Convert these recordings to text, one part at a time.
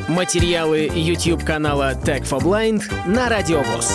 Материалы YouTube-канала Tech for Blind на Радио ВОС.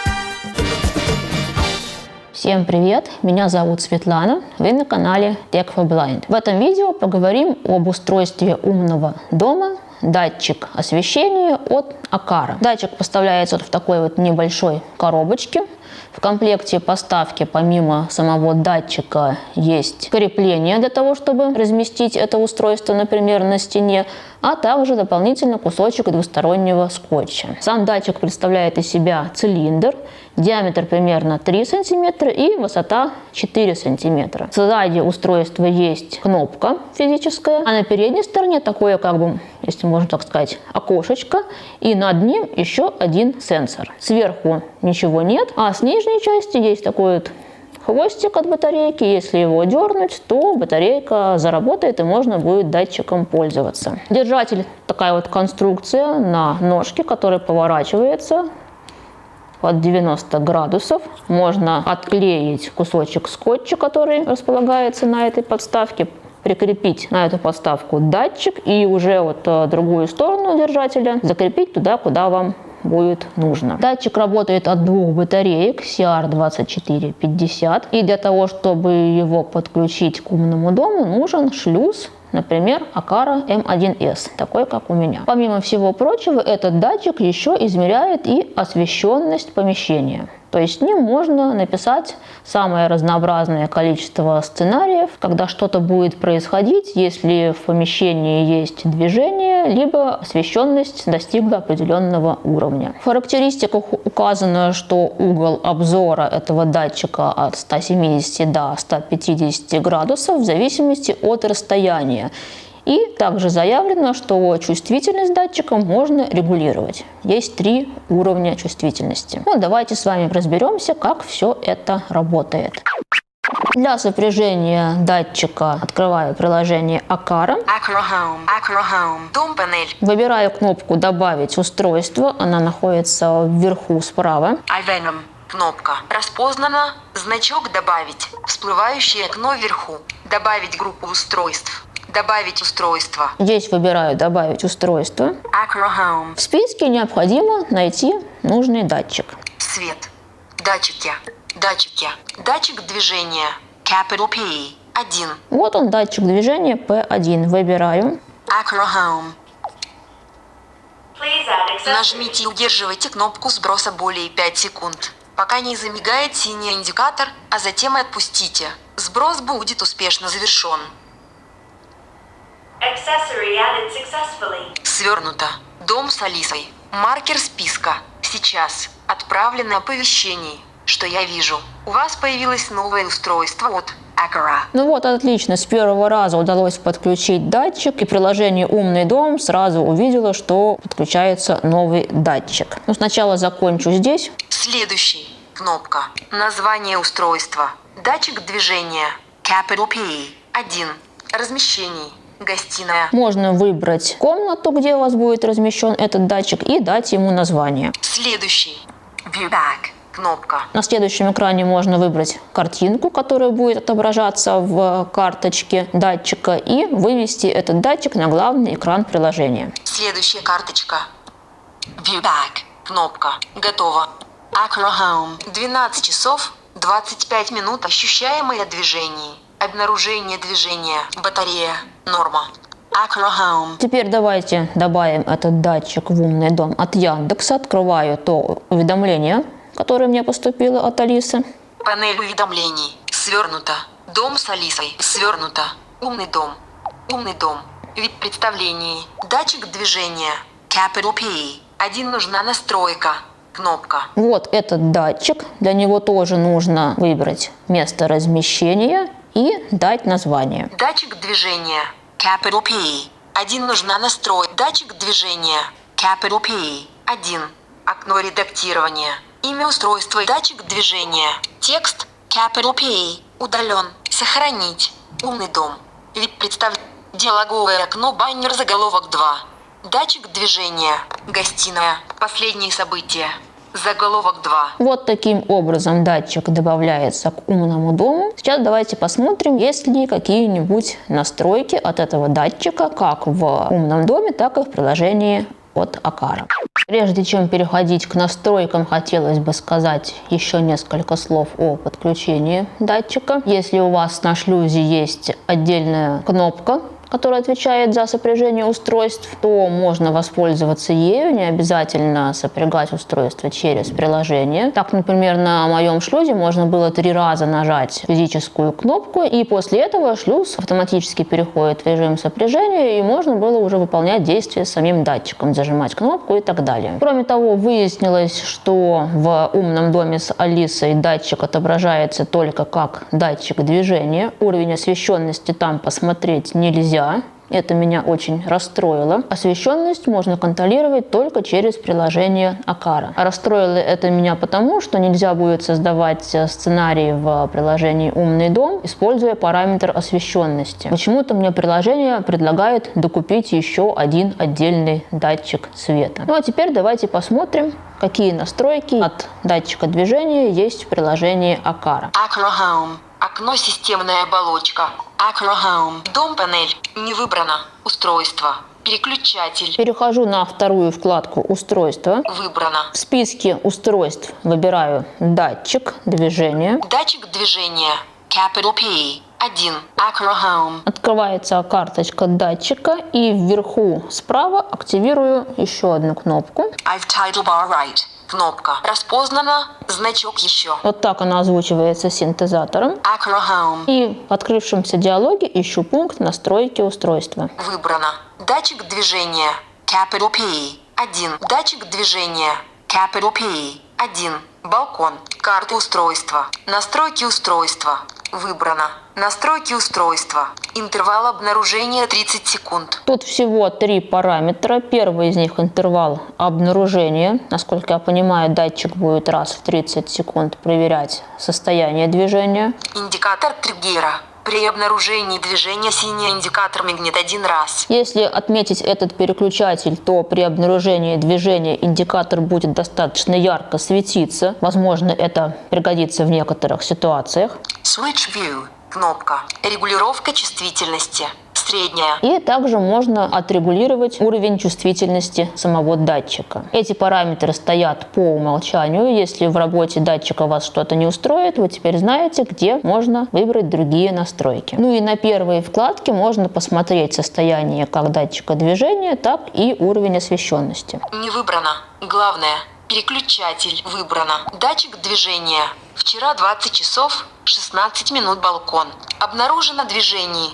Всем привет! Меня зовут Светлана, вы на канале Tech for Blind. В этом видео поговорим об устройстве умного дома датчик освещения от Aqara. Датчик поставляется в такой вот небольшой коробочке. В комплекте поставки помимо самого датчика есть крепление для того, чтобы разместить это устройство, например, на стене, а также дополнительно кусочек двустороннего скотча. Сам датчик представляет из себя цилиндр, диаметр примерно 3 см и высота 4 см. Сзади устройства есть кнопка физическая, а на передней стороне такое, если можно так сказать, окошечко, и над ним еще один сенсор. Сверху ничего нет, а с нижней части есть такой вот хвостик от батарейки. Если его дернуть, то батарейка заработает и можно будет датчиком пользоваться. Держатель такая вот конструкция на ножке, которая поворачивается под 90 градусов. Можно отклеить кусочек скотча, который располагается на этой подставке, прикрепить на эту подставку датчик и уже другую сторону держателя закрепить туда, куда вам будет нужно. Датчик работает от двух батареек CR2450, и для того, чтобы его подключить к умному дому, нужен шлюз, например, Aqara M1S, такой как у меня. Помимо всего прочего, этот датчик еще измеряет и освещенность помещения. То есть с ним можно написать самое разнообразное количество сценариев, когда что-то будет происходить, если в помещении есть движение, либо освещенность достигла определенного уровня. В характеристиках указано, что угол обзора этого датчика от 170 до 150 градусов в зависимости от расстояния. И также заявлено, что чувствительность датчика можно регулировать. Есть 3 уровня чувствительности. Давайте с вами разберемся, как все это работает. Для сопряжения датчика открываю приложение Aqara. Aqara Home. Дом-панель. Выбираю кнопку «Добавить устройство». Она находится вверху справа. Ivenom. Кнопка. Распознана. Значок «Добавить». Всплывающее окно вверху. Добавить группу устройств. Добавить устройство. Здесь выбираю «Добавить устройство». Aqara Home. В списке необходимо найти нужный датчик. Свет. Датчики. Датчики. Датчик движения. Capital P. 1. Вот он, датчик движения P1. Выбираю. Aqara Home. Нажмите и удерживайте кнопку сброса более 5 секунд, пока не замигает синий индикатор, а затем отпустите. Сброс будет успешно завершен. Свернуто. Дом с Алисой. Маркер списка. Сейчас. Отправлено оповещение, что я вижу. У вас появилось новое устройство от Aqara. Отлично. С первого раза удалось подключить датчик, и приложение «Умный дом» сразу увидело, что подключается новый датчик. Сначала закончу здесь. Следующий. Кнопка. Название устройства. Датчик движения. Capital P. 1. Размещение. Гостиная. Можно выбрать комнату, где у вас будет размещен этот датчик, и дать ему название. Следующий. Viewback. Кнопка. На следующем экране можно выбрать картинку, которая будет отображаться в карточке датчика, и вывести этот датчик на главный экран приложения. Следующая карточка. Viewback. Кнопка. Готово. Aqara Home. 12 часов 25 минут. Ощущаемое движение. Обнаружение движения. Батарея. Норма. Aqara Home. Теперь давайте добавим этот датчик в умный дом от Яндекса. Открываю то уведомление, которое мне поступило от Алисы. Панель уведомлений. Свернуто. Дом с Алисой. Свернуто. Умный дом. Умный дом. Вид представлений. Датчик движения. Capital P. 1. Нужна настройка. Кнопка. Вот этот датчик. Для него тоже нужно выбрать место размещения и дать название. Датчик движения. Capital P. 1. Нужна настройка. Датчик движения. Capital P. 1. Окно редактирования. Имя устройства. Датчик движения. Текст. Capital P. Удален. Сохранить. Умный дом. Вид представления. Диалоговое окно. Баннер. Заголовок 2. Датчик движения. Гостиная. Последние события. Заголовок 2. Вот таким образом датчик добавляется к умному дому. Сейчас давайте посмотрим, есть ли какие-нибудь настройки от этого датчика, как в умном доме, так и в приложении от Акара. Прежде чем переходить к настройкам, хотелось бы сказать еще несколько слов о подключении датчика. Если у вас на шлюзе есть отдельная кнопка, которая отвечает за сопряжение устройств, то можно воспользоваться ею, не обязательно сопрягать устройство через приложение. Так, например, на моем шлюзе можно было 3 раза нажать физическую кнопку, и после этого шлюз автоматически переходит в режим сопряжения, и можно было уже выполнять действия с самим датчиком, зажимать кнопку и так далее. Кроме того, выяснилось, что в умном доме с Алисой датчик отображается только как датчик движения. Уровень освещенности там посмотреть нельзя. Это меня очень расстроило. Освещенность можно контролировать только через приложение Акара. Расстроило это меня потому, что нельзя будет создавать сценарий в приложении «Умный дом», используя параметр освещенности. Почему-то мне приложение предлагает докупить еще один отдельный датчик света. Ну а теперь давайте посмотрим, какие настройки от датчика движения есть в приложении Акара. Acro Home. Окно «Системная оболочка». Acro Home. Дом-панель. Не выбрано. Устройство. Переключатель. Перехожу на вторую вкладку «Устройства». Выбрано. В списке устройств выбираю датчик движения. Датчик движения. Capital P. 1. Acro Home. Открывается карточка датчика, и вверху справа активирую еще одну кнопку. I've title bar right. Кнопка. Распознана. Значок еще. Вот так она озвучивается синтезатором. Acro Home. И в открывшемся диалоге ищу пункт «Настройки устройства». Выбрано. Датчик движения. Capital P. 1. Датчик движения. Capital P. 1. Балкон. Карта устройства. Настройки устройства. Выбрано. Настройки устройства. Интервал обнаружения 30 секунд. Тут всего 3 параметра. Первый из них интервал обнаружения. Насколько я понимаю, датчик будет раз в 30 секунд проверять состояние движения. Индикатор триггера. При обнаружении движения синий индикатор мигнет 1 раз. Если отметить этот переключатель, то при обнаружении движения индикатор будет достаточно ярко светиться. Возможно, это пригодится в некоторых ситуациях. Switch View. Кнопка. Регулировка чувствительности. Средняя. И также можно отрегулировать уровень чувствительности самого датчика. Эти параметры стоят по умолчанию. Если в работе датчика вас что-то не устроит, вы теперь знаете, где можно выбрать другие настройки. Ну и на первой вкладке можно посмотреть состояние как датчика движения, так и уровень освещенности. Не выбрано. Главное. Переключатель. Выбрано. Датчик движения. Вчера 20 часов 16 минут балкон. Обнаружено движение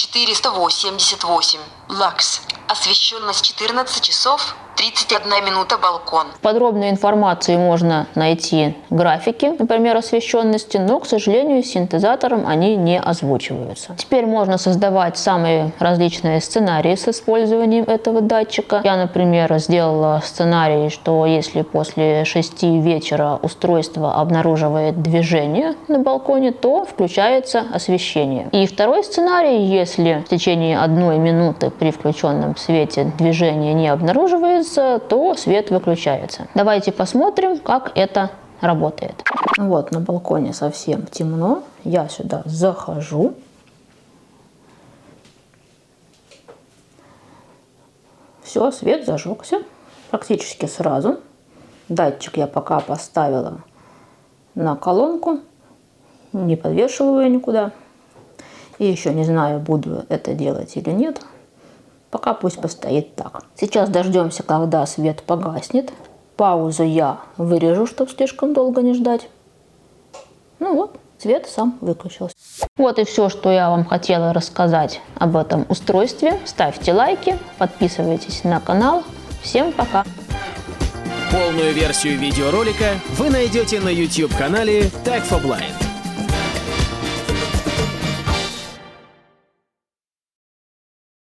488. Лакс. Освещенность 14 часов 31 минута балкон. В подробной информации можно найти графики, например, освещенности, но, к сожалению, с синтезатором они не озвучиваются. Теперь можно создавать самые различные сценарии с использованием этого датчика. Я, например, сделала сценарий, что если после 6 вечера устройство обнаруживает движение на балконе, то включается освещение. И второй сценарий, если в течение 1 минуты при включенном свете движение не обнаруживается, то свет выключается. Давайте посмотрим, как это работает. Вот на балконе совсем темно. Я сюда захожу. Все, свет зажегся практически сразу. Датчик я пока поставила на колонку. Не подвешиваю никуда. И еще не знаю, буду это делать или нет. Пока пусть постоит так. Сейчас дождемся, когда свет погаснет. Паузу я вырежу, чтобы слишком долго не ждать. Ну вот, свет сам выключился. Вот и все, что я вам хотела рассказать об этом устройстве. Ставьте лайки, подписывайтесь на канал. Всем пока! Полную версию видеоролика вы найдете на YouTube-канале Tech4Blind.